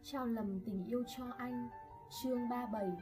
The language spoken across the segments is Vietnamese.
Trao lầm tình yêu cho anh. Chương 37.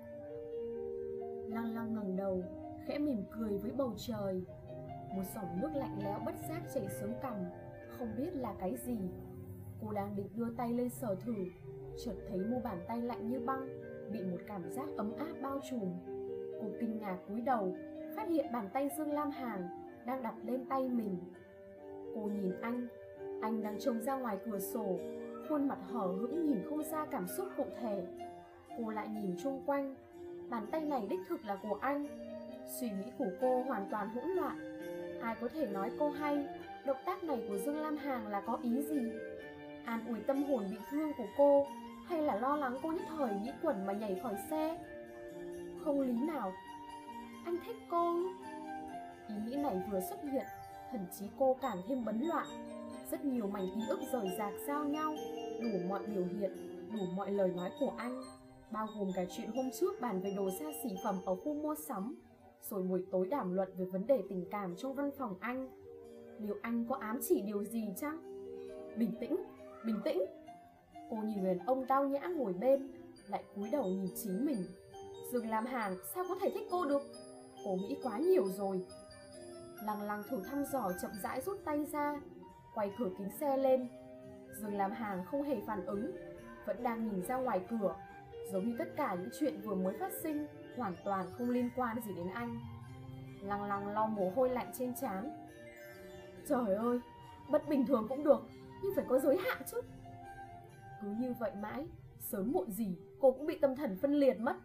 Lăng Lăng ngẩng đầu, khẽ mỉm cười với bầu trời. Một dòng nước lạnh lẽo bất giác chảy xuống cằm, không biết là cái gì. Cô đang định đưa tay lên sờ thử, chợt thấy mu bàn tay lạnh như băng, bị một cảm giác ấm áp bao trùm. Cô kinh ngạc cúi đầu, phát hiện bàn tay Dương Lam Hàn đang đặt lên tay mình. Cô nhìn anh đang trông ra ngoài cửa sổ, khuôn mặt hở hững nhìn không ra cảm xúc cụ thể. Cô lại nhìn chung quanh, bàn tay này đích thực là của anh. Suy nghĩ của cô hoàn toàn hỗn loạn. Ai có thể nói cô hay động tác này của Dương Lam Hàn là có ý gì? An ủi tâm hồn bị thương của cô, hay là lo lắng cô nhất thời nghĩ quẩn mà nhảy khỏi xe? Không lý nào. Anh thích cô. Ý nghĩ này vừa xuất hiện, thần trí cô càng thêm bấn loạn. Rất nhiều mảnh ký ức rời rạc giao nhau, đủ mọi biểu hiện, đủ mọi lời nói của anh, bao gồm cả chuyện hôm trước bàn về đồ xa xỉ phẩm ở khu mua sắm, rồi buổi tối đàm luận về vấn đề tình cảm trong văn phòng anh. Liệu anh có ám chỉ điều gì chăng? Bình tĩnh, bình tĩnh. Cô nhìn người đàn ông tao nhã ngồi bên, lại cúi đầu nhìn chính mình. Dương Lam Hàn sao có thể thích cô được? Cô nghĩ quá nhiều rồi. Lăng Lăng thử thăm dò chậm rãi rút tay ra, quay cửa kính xe lên. Dương Lam Hàn không hề phản ứng, vẫn đang nhìn ra ngoài cửa, giống như tất cả những chuyện vừa mới phát sinh hoàn toàn không liên quan gì đến anh. Lăng Lăng lau mồ hôi lạnh trên trán. Trời ơi, bất bình thường cũng được, nhưng phải có giới hạn chứ. Cứ như vậy mãi, sớm muộn gì cô cũng bị tâm thần phân liệt mất.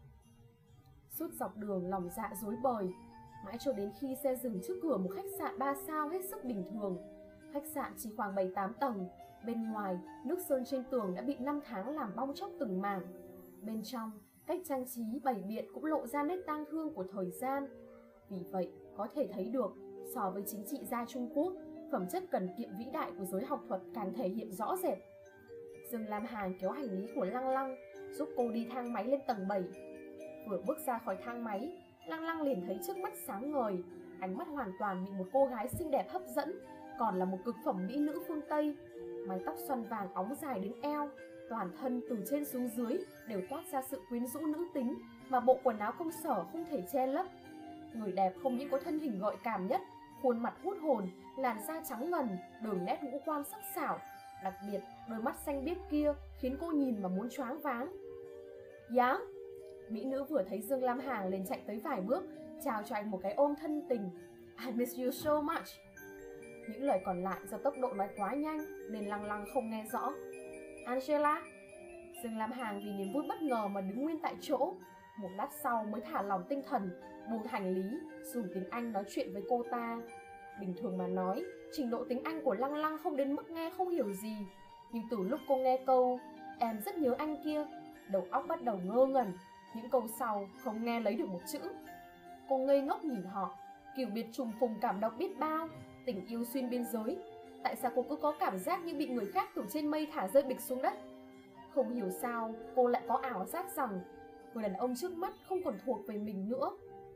Suốt dọc đường lòng dạ rối bời, mãi cho đến khi xe dừng trước cửa một khách sạn 3 sao hết sức bình thường. Khách sạn chỉ khoảng 7-8 tầng, bên ngoài nước sơn trên tường đã bị 5 tháng làm bong chóc từng mảng. Bên trong, cách trang trí bày biện cũng lộ ra nét tang thương của thời gian. Vì vậy, có thể thấy được, so với chính trị gia Trung Quốc, phẩm chất cần kiệm vĩ đại của giới học thuật càng thể hiện rõ rệt. Dương Lam Hàn kéo hành lý của Lăng Lăng, giúp cô đi thang máy lên tầng 7. Vừa bước ra khỏi thang máy, Lăng Lăng liền thấy trước mắt sáng ngời, ánh mắt hoàn toàn bị một cô gái xinh đẹp hấp dẫn, còn là một cực phẩm mỹ nữ phương Tây. Mái tóc xoăn vàng óng dài đến eo, toàn thân từ trên xuống dưới đều toát ra sự quyến rũ nữ tính mà bộ quần áo công sở không thể che lấp. Người đẹp không những có thân hình gợi cảm nhất, khuôn mặt hút hồn, làn da trắng ngần, đường nét ngũ quan sắc sảo, đặc biệt đôi mắt xanh biếc kia khiến cô nhìn mà muốn choáng váng. Dạ. Mỹ nữ vừa thấy Dương Lam Hàn liền chạy tới vài bước, chào cho anh một cái ôm thân tình. I miss you so much. Những lời còn lại do tốc độ nói quá nhanh nên Lăng Lăng không nghe rõ. Angela. Dương Lam Hàn vì niềm vui bất ngờ mà đứng nguyên tại chỗ. Một lát sau mới thả lỏng tinh thần, buông hành lý, dùng tiếng Anh nói chuyện với cô ta. Bình thường mà nói, trình độ tiếng Anh của Lăng Lăng không đến mức nghe không hiểu gì. Nhưng từ lúc cô nghe câu "em rất nhớ anh" kia, đầu óc bắt đầu ngơ ngẩn. Những câu sau không nghe lấy được một chữ. Cô ngây ngốc nhìn họ, kiểu biệt trùng phùng cảm động biết bao, tình yêu xuyên biên giới. Tại sao cô cứ có cảm giác như bị người khác từ trên mây thả rơi bịch xuống đất? Không hiểu sao cô lại có ảo giác rằng người đàn ông trước mắt không còn thuộc về mình nữa.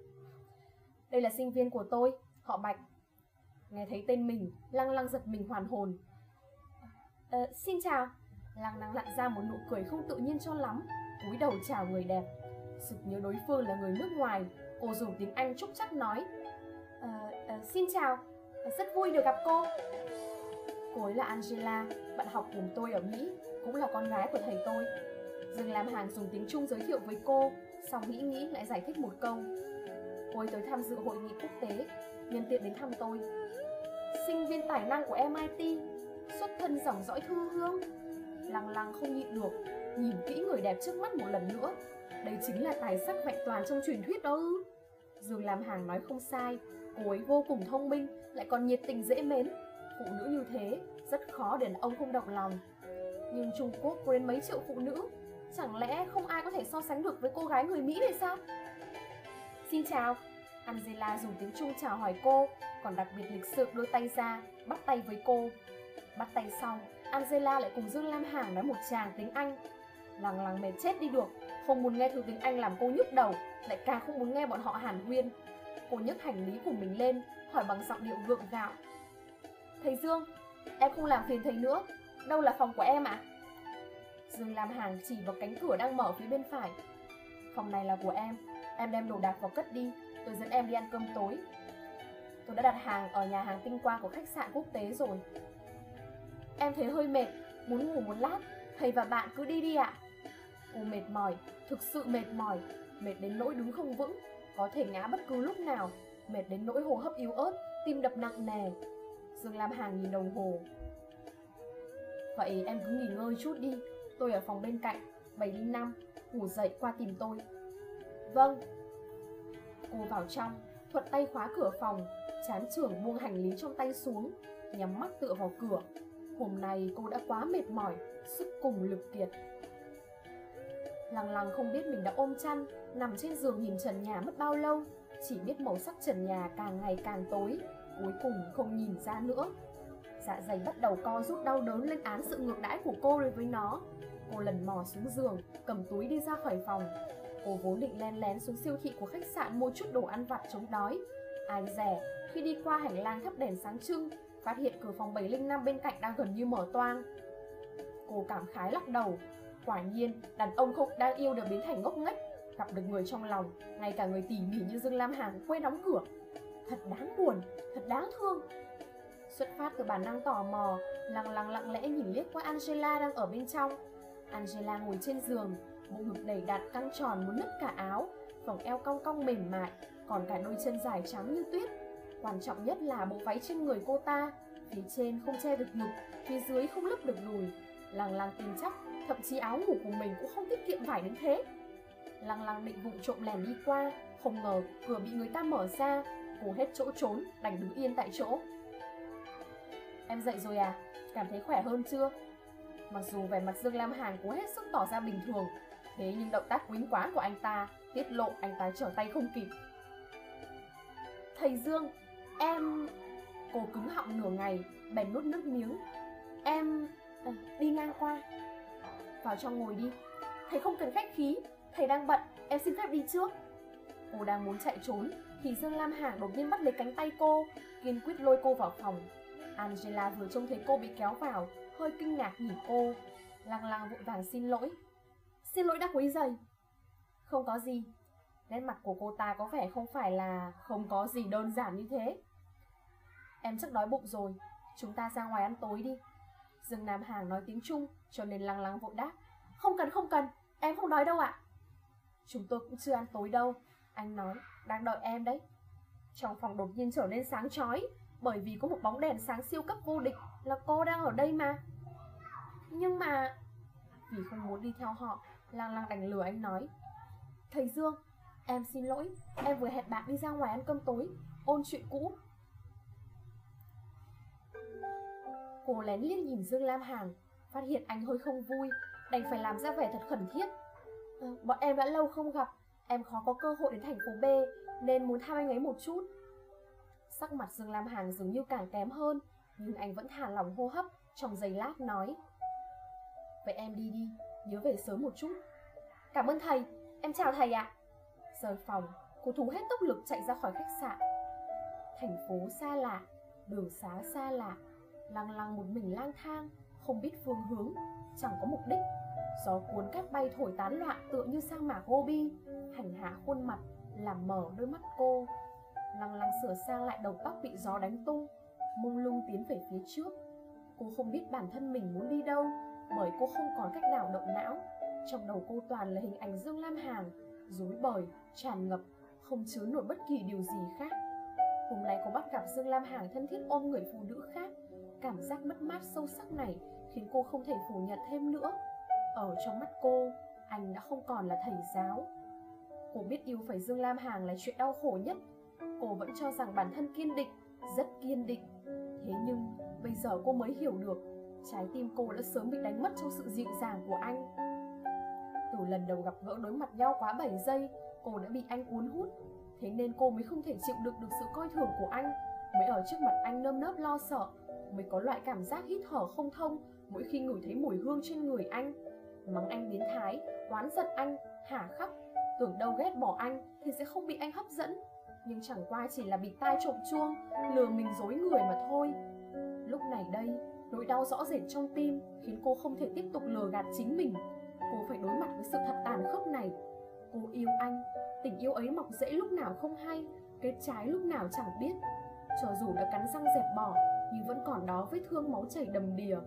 Đây là sinh viên của tôi, họ Bạch. Nghe thấy tên mình, Lăng Lăng giật mình hoàn hồn. Xin chào. Lăng Lăng lặn ra một nụ cười không tự nhiên cho lắm, cúi đầu chào người đẹp. Sực nhớ đối phương là người nước ngoài, cô dùng tiếng Anh trúc trắc nói: Xin chào, rất vui được gặp cô. Cô ấy là Angela, bạn học cùng tôi ở Mỹ, cũng là con gái của thầy tôi. Dương Lam Hàn dùng tiếng Trung giới thiệu với cô, xong nghĩ lại giải thích một câu. Cô ấy tới tham dự hội nghị quốc tế, nhân tiện đến thăm tôi. Sinh viên tài năng của MIT, xuất thân dòng dõi thư hương. Lăng Lăng không nhịn được, nhìn kỹ người đẹp trước mắt một lần nữa. Đây chính là tài sắc vẹn toàn trong truyền thuyết đó ư? Dương Lam Hàn nói không sai, cô ấy vô cùng thông minh, lại còn nhiệt tình dễ mến. Phụ nữ như thế, rất khó để ông không động lòng. Nhưng Trung Quốc có đến mấy triệu phụ nữ, chẳng lẽ không ai có thể so sánh được với cô gái người Mỹ này sao? Xin chào. Angela dùng tiếng Trung chào hỏi cô, còn đặc biệt lịch sự đưa tay ra, bắt tay với cô. Bắt tay xong, Angela lại cùng Dương Lam Hàn nói một tràng tiếng Anh. Lăng Lăng mệt chết đi được, không muốn nghe thứ tiếng Anh làm cô nhức đầu, lại càng không muốn nghe bọn họ hàn huyên. Cô nhấc hành lý của mình lên, hỏi bằng giọng điệu gượng gạo. Thầy Dương, em không làm phiền thầy nữa, đâu là phòng của em ạ? Dương Lam Hàn chỉ vào cánh cửa đang mở phía bên phải. Phòng này là của em đem đồ đạc vào cất đi, tôi dẫn em đi ăn cơm tối. Tôi đã đặt hàng ở nhà hàng tinh quang của khách sạn quốc tế rồi. Em thấy hơi mệt, muốn ngủ một lát, thầy và bạn cứ đi đi ạ. Cô mệt mỏi, thực sự mệt mỏi, mệt đến nỗi đứng không vững, có thể ngã bất cứ lúc nào, mệt đến nỗi hô hấp yếu ớt, tim đập nặng nề. Dương Lam Hàn nhìn đồng hồ. Vậy em cứ nghỉ ngơi chút đi, tôi ở phòng bên cạnh, 705, ngủ dậy qua tìm tôi. Vâng. Cô vào trong, thuận tay khóa cửa phòng, chán chường buông hành lý trong tay xuống, nhắm mắt tựa vào cửa. Hôm nay cô đã quá mệt mỏi, sức cùng lực kiệt. Lăng Lăng không biết mình đã ôm chăn, nằm trên giường nhìn trần nhà mất bao lâu, chỉ biết màu sắc trần nhà càng ngày càng tối, cuối cùng không nhìn ra nữa. Dạ dày bắt đầu co rút đau đớn lên án sự ngược đãi của cô đối với nó. Cô lần mò xuống giường, cầm túi đi ra khỏi phòng. Cô vốn định len lén xuống siêu thị của khách sạn mua chút đồ ăn vặt chống đói. Ai dè, khi đi qua hành lang thắp đèn sáng trưng, phát hiện cửa phòng 705 bên cạnh đang gần như mở toang. Cô cảm khái lắc đầu. Quả nhiên, đàn ông không đang yêu đều biến thành ngốc nghếch. Gặp được người trong lòng, ngay cả người tỉ mỉ như Dương Lam Hàn quên đóng cửa. Thật đáng buồn, thật đáng thương. Xuất phát từ bản năng tò mò, Lăng Lăng lặng lẽ nhìn liếc qua Angela đang ở bên trong. Angela ngồi trên giường, bộ ngực đầy đặn căng tròn muốn nứt cả áo, vòng eo cong cong mềm mại, còn cả đôi chân dài trắng như tuyết. Quan trọng nhất là bộ váy trên người cô ta, phía trên không che được ngực, phía dưới không lấp được đùi. Lăng Lăng tin chắc, thậm chí áo ngủ của mình cũng không tiết kiệm vải đến thế. Lăng Lăng định vụng trộm lèn đi qua, không ngờ cửa bị người ta mở ra. Cô hết chỗ trốn, đành đứng yên tại chỗ. Em dậy rồi à? Cảm thấy khỏe hơn chưa? Mặc dù vẻ mặt Dương Lam Hàn cố hết sức tỏ ra bình thường, thế nhưng động tác quýnh quáng của anh ta tiết lộ anh ta trở tay không kịp. Thầy Dương, em... Cô cứng họng nửa ngày, bèn nuốt nước miếng. Em... đi ngang qua. Vào trong ngồi đi. Thầy không cần khách khí, thầy đang bận, em xin phép đi trước. Cô đang muốn chạy trốn thì Dương Lam Hàn đột nhiên bắt lấy cánh tay cô, kiên quyết lôi cô vào phòng. Angela vừa trông thấy cô bị kéo vào, hơi kinh ngạc nhìn cô. Lăng Lăng vội vàng xin lỗi. Xin lỗi đã quấy rầy. Không có gì. Nét mặt của cô ta có vẻ không phải là không có gì đơn giản như thế. Em chắc đói bụng rồi, chúng ta ra ngoài ăn tối đi. Dương Nam Hàn nói tiếng Trung, cho nên Lăng Lăng vội đáp. Không cần, em không đói đâu ạ. Chúng tôi cũng chưa ăn tối đâu, anh nói, đang đợi em đấy. Trong phòng đột nhiên trở nên sáng chói, bởi vì có một bóng đèn sáng siêu cấp vô địch, là cô đang ở đây mà. Nhưng mà... Vì không muốn đi theo họ, Lăng Lăng đành lừa anh nói. Thầy Dương, em xin lỗi, em vừa hẹn bạn đi ra ngoài ăn cơm tối, ôn chuyện cũ. Cô lén liếc nhìn Dương Lam Hàn, phát hiện anh hơi không vui, đành phải làm ra vẻ thật khẩn thiết. Bọn em đã lâu không gặp, em khó có cơ hội đến thành phố B, nên muốn thăm anh ấy một chút. Sắc mặt Dương Lam Hàn dường như càng kém hơn, nhưng anh vẫn thả lỏng hô hấp, trong giây lát nói. Vậy em đi đi, nhớ về sớm một chút. Cảm ơn thầy, em chào thầy ạ. Rời phòng, cô thu hết tốc lực chạy ra khỏi khách sạn. Thành phố xa lạ, đường xá xa lạ, Lăng Lăng một mình lang thang, không biết phương hướng, chẳng có mục đích. Gió cuốn cát bay thổi tán loạn tựa như sa mạc Gobi, hành hạ khuôn mặt, làm mở đôi mắt cô. Lăng Lăng sửa sang lại đầu tóc bị gió đánh tung, mông lung tiến về phía trước. Cô không biết bản thân mình muốn đi đâu, bởi cô không còn cách nào động não. Trong đầu cô toàn là hình ảnh Dương Lam Hàn, rối bời, tràn ngập, không chứa nổi bất kỳ điều gì khác. Hôm nay cô bắt gặp Dương Lam Hàn thân thiết ôm người phụ nữ khác. Cảm giác mất mát sâu sắc này khiến cô không thể phủ nhận thêm nữa. Ở trong mắt cô, anh đã không còn là thầy giáo. Cô biết yêu phải Dương Lam Hàn là chuyện đau khổ nhất. Cô vẫn cho rằng bản thân kiên định, rất kiên định. Thế nhưng bây giờ cô mới hiểu được, trái tim cô đã sớm bị đánh mất trong sự dịu dàng của anh. Từ lần đầu gặp gỡ đối mặt nhau quá 7 giây, cô đã bị anh cuốn hút. Thế nên cô mới không thể chịu đựng được sự coi thường của anh, mới ở trước mặt anh nơm nớp lo sợ, mới có loại cảm giác hít thở không thông mỗi khi ngửi thấy mùi hương trên người anh. Mắng anh biến thái, oán giận anh, hà khắc, tưởng đâu ghét bỏ anh thì sẽ không bị anh hấp dẫn, nhưng chẳng qua chỉ là bị tai trộm chuông, lừa mình dối người mà thôi. Lúc này đây, Nỗi đau rõ rệt trong tim khiến cô không thể tiếp tục lừa gạt chính mình. Cô phải đối mặt với sự thật tàn khốc này. Cô yêu anh, tình yêu ấy mọc rễ lúc nào không hay, kết trái lúc nào chẳng biết. Cho dù đã cắn răng dẹp bỏ, nhưng vẫn còn đó vết thương máu chảy đầm đìa.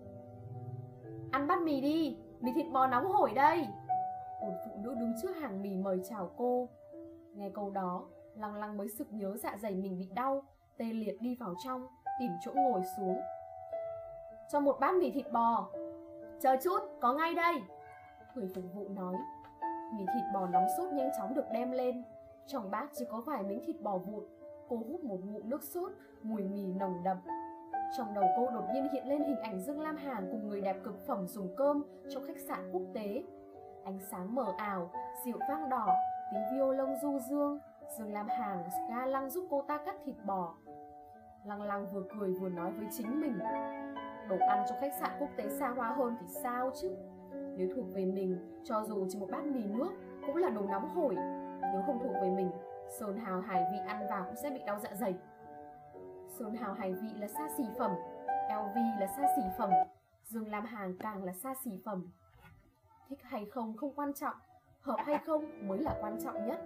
Ăn bát mì đi, mì thịt bò nóng hổi đây. Một phụ nữ đứng trước hàng mì mời chào cô. Nghe câu đó, Lăng Lăng mới sực nhớ dạ dày mình bị đau, tê liệt đi vào trong, tìm chỗ ngồi xuống. Cho một bát mì thịt bò. Chờ chút, có ngay đây. Người phục vụ nói. Mì thịt bò nóng sốt nhanh chóng được đem lên. Trong bát chỉ có vài miếng thịt bò vụn. Cô hút một ngụm nước sốt, mùi mì nồng đậm. Trong đầu cô đột nhiên hiện lên hình ảnh Dương Lam Hàn cùng người đẹp cực phẩm dùng cơm trong khách sạn quốc tế. Ánh sáng mờ ảo, rượu vang đỏ, tiếng violon du dương. Dương Lam Hàn ga lăng giúp cô ta cắt thịt bò. Lăng Lăng vừa cười vừa nói với chính mình. Đồ ăn trong khách sạn quốc tế xa hoa hơn thì sao chứ? Nếu thuộc về mình, cho dù chỉ một bát mì nước cũng là đồ nóng hổi. Nếu không thuộc về mình, sơn hào hải vị ăn vào cũng sẽ bị đau dạ dày. Sơn hào hải vị là xa xỉ phẩm, LV là xa xỉ phẩm, Dương Lam Hàn càng là xa xỉ phẩm. Thích hay không không quan trọng, hợp hay không mới là quan trọng nhất.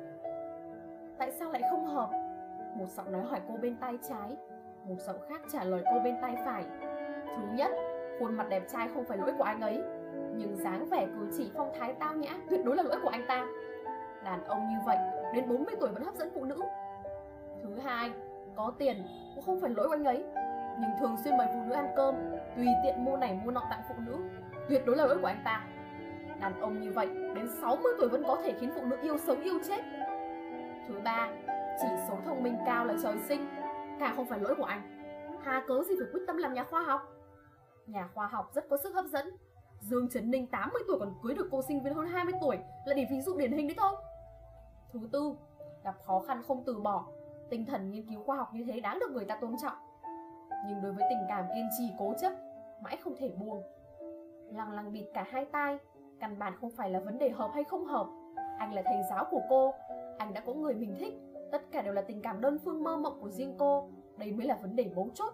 Tại sao lại không hợp? Một giọng nói hỏi cô bên tai trái, một giọng khác trả lời cô bên tai phải. Thứ nhất, khuôn mặt đẹp trai không phải lỗi của anh ấy, nhưng dáng vẻ cử chỉ phong thái tao nhã tuyệt đối là lỗi của anh ta. Đàn ông như vậy đến 40 tuổi vẫn hấp dẫn phụ nữ. Thứ hai, có tiền cũng không phải lỗi của anh ấy, nhưng thường xuyên mời phụ nữ ăn cơm, tùy tiện mua này mua nọ tặng phụ nữ, tuyệt đối là lỗi của anh ta. Đàn ông như vậy đến 60 tuổi vẫn có thể khiến phụ nữ yêu sống yêu chết. Thứ ba, chỉ số thông minh cao là trời sinh, càng không phải lỗi của anh. Hà cớ gì phải quyết tâm làm nhà khoa học? Nhà khoa học rất có sức hấp dẫn. Dương Trấn Ninh 80 tuổi còn cưới được cô sinh viên hơn 20 tuổi là để ví dụ điển hình đấy thôi. Thứ tư, gặp khó khăn không từ bỏ. Tinh thần nghiên cứu khoa học như thế đáng được người ta tôn trọng. Nhưng đối với tình cảm kiên trì cố chấp, mãi không thể buông. Lăng Lăng bịt cả hai tai. Căn bản không phải là vấn đề hợp hay không hợp. Anh là thầy giáo của cô, anh đã có người mình thích. Tất cả đều là tình cảm đơn phương mơ mộng của riêng cô. Đây mới là vấn đề mấu chốt.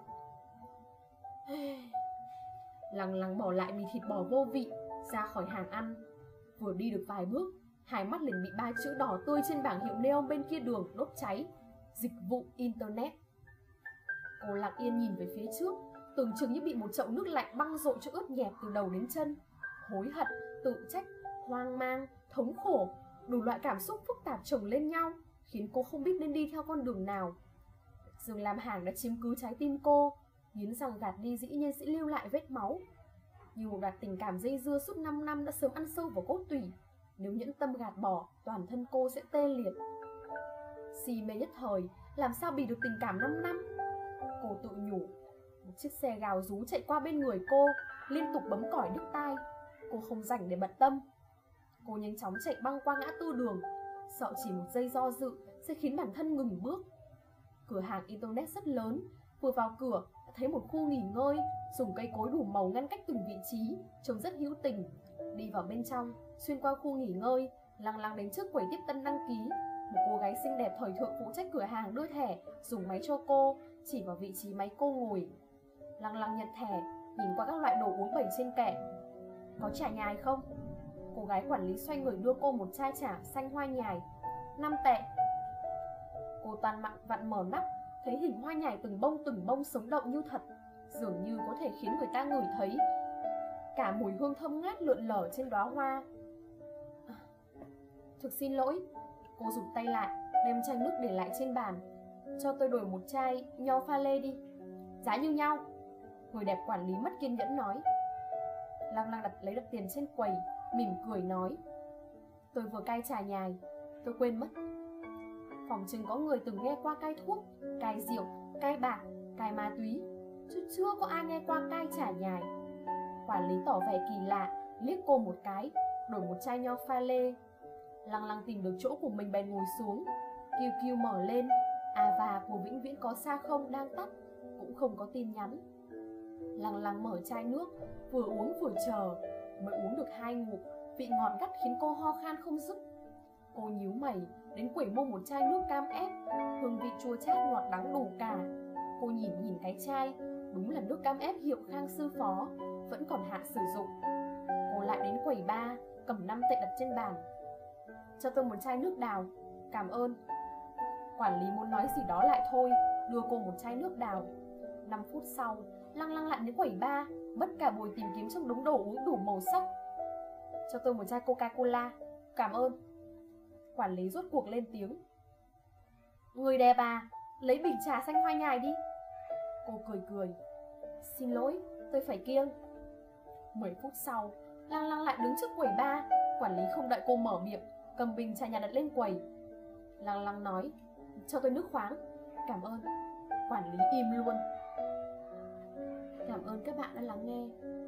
Lăng Lăng bỏ lại mì thịt bò vô vị, ra khỏi hàng ăn. Vừa đi được vài bước, hai mắt liền bị ba chữ đỏ tươi trên bảng hiệu neon bên kia đường đốt cháy. Dịch vụ Internet. Cô lặng yên nhìn về phía trước, tưởng chừng như bị một chậu nước lạnh băng rội cho ướt nhẹp từ đầu đến chân. Hối hận, tự trách, hoang mang, thống khổ, đủ loại cảm xúc phức tạp chồng lên nhau, khiến cô không biết nên đi theo con đường nào. Dương Lam Hàn đã chiếm cứ trái tim cô, nghiến răng gạt đi dĩ nhiên sẽ lưu lại vết máu. Như một đoạn tình cảm dây dưa suốt 5 năm đã sớm ăn sâu vào cốt tủy. Nếu nhẫn tâm gạt bỏ, toàn thân cô sẽ tê liệt. Si mê nhất thời, làm sao bì được tình cảm 5 năm? Cô tự nhủ. Một chiếc xe gào rú chạy qua bên người cô, liên tục bấm còi đứt tai. Cô không rảnh để bận tâm. Cô nhanh chóng chạy băng qua ngã tư đường, sợ chỉ một giây do dự sẽ khiến bản thân ngừng bước. Cửa hàng Internet rất lớn, vừa vào cửa đã thấy một khu nghỉ ngơi, dùng cây cối đủ màu ngăn cách từng vị trí, trông rất hữu tình. Đi vào bên trong, xuyên qua khu nghỉ ngơi, Lăng Lăng đến trước quầy tiếp tân đăng ký. Một cô gái xinh đẹp thời thượng phụ trách cửa hàng đưa thẻ, dùng máy cho cô, chỉ vào vị trí máy cô ngồi. Lăng Lăng nhận thẻ, nhìn qua các loại đồ uống bày trên kệ. Có trà nhài không? Cô gái quản lý xoay người đưa cô một chai trà xanh hoa nhài. 5 tệ. Cô toàn mặn vặn mở nắp, thấy hình hoa nhài từng bông sống động như thật, dường như có thể khiến người ta ngửi thấy cả mùi hương thơm ngát lượn lờ trên đóa hoa. Thực xin lỗi. Cô rụt tay lại, đem chai nước để lại trên bàn. Cho tôi đổi một chai nho pha lê đi. Giá như nhau. Người đẹp quản lý mất kiên nhẫn nói. Lăng Lăng lấy đặt tiền trên quầy, mỉm cười nói. Tôi vừa cai trà nhài, tôi quên mất. Phòng chừng có người từng nghe qua cai thuốc, cai rượu, cai bạc, cai ma túy, chứ chưa có ai nghe qua cai trà nhài. Quản lý tỏ vẻ kỳ lạ, liếc cô một cái, đổi một chai nho pha lê. Lăng Lăng tìm được chỗ của mình bèn ngồi xuống. QQ mở lên, Ava của Vĩnh Viễn có xa không đang tắt, cũng không có tin nhắn. Lăng Lăng mở chai nước, vừa uống vừa chờ. Mới uống được 2 ngụm, vị ngọt gắt khiến cô ho khan không dứt. Cô nhíu mày, đến quẩy mua một chai nước cam ép, hương vị chua chát ngọt đắng đủ cả. Cô nhìn cái chai, Đúng là nước cam ép hiệu Khang Sư Phó vẫn còn hạn sử dụng. Cô lại đến quầy bar, cầm 5 tệ đặt trên bàn. Cho tôi một chai nước đào, cảm ơn. Quản lý muốn nói gì đó lại thôi, đưa cô một chai nước đào. 5 phút sau, Lăng Lăng lại đến quầy bar, mất cả buổi tìm kiếm trong đống đồ uống đủ màu sắc. Cho tôi một chai Coca-Cola, cảm ơn. Quản lý rốt cuộc lên tiếng. Người đẹp à, lấy bình trà xanh hoa nhài đi. Cô cười cười. Xin lỗi, tôi phải kiêng. 10 phút sau, Lăng Lăng lại đứng trước quầy bar. Quản lý không đợi cô mở miệng, cầm bình trà nhạt đặt lên quầy. Lăng Lăng nói, cho tôi nước khoáng, cảm ơn. Quản lý im luôn. Cảm ơn các bạn đã lắng nghe.